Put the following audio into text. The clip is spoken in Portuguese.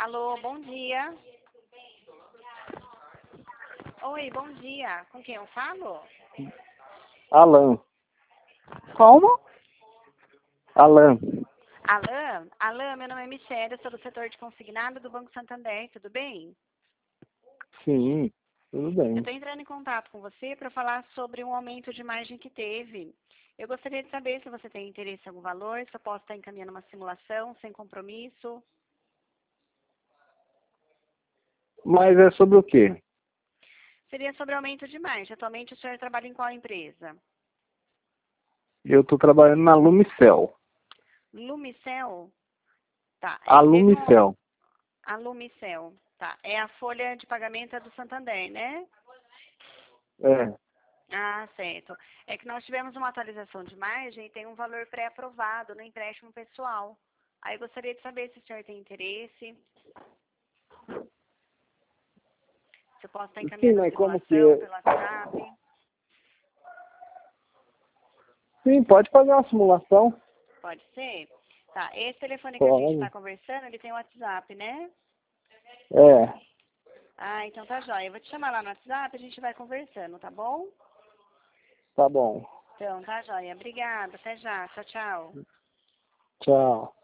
Alô, bom dia. Oi, bom dia. Com quem eu falo? Alan. Como? Alan. Alan, meu nome é Michelle, eu sou do setor de consignado do Banco Santander, tudo bem? Sim, tudo Eu bem. estou entrando em contato com você para falar sobre um aumento de margem que teve. Eu gostaria de saber se você tem interesse em algum valor, se eu posso estar encaminhando uma simulação sem compromisso. Mas é sobre o quê? Seria sobre aumento de margem. Atualmente o senhor trabalha em qual empresa? Eu estou trabalhando na Lumicel. Lumicel? Tá, A Lumicel. A Lumicel, tá. É a folha de pagamento do Santander, né? É. Ah, certo. É que nós tivemos uma atualização de margem e tem um valor pré-aprovado no empréstimo pessoal. Aí eu gostaria de saber se o senhor tem interesse. Se eu posso estar Sim, encaminhando a mas como que simulação é? pelo WhatsApp. Sim, pode fazer uma simulação. Pode ser? Tá, esse telefone que a gente está Pode. conversando, ele tem WhatsApp, né? É, Ah, então tá jóia. Eu vou te chamar lá no WhatsApp, a gente vai conversando, tá bom? tá bom. Então, tá jóia. Obrigada. Até já. Tchau, tchau. Tchau.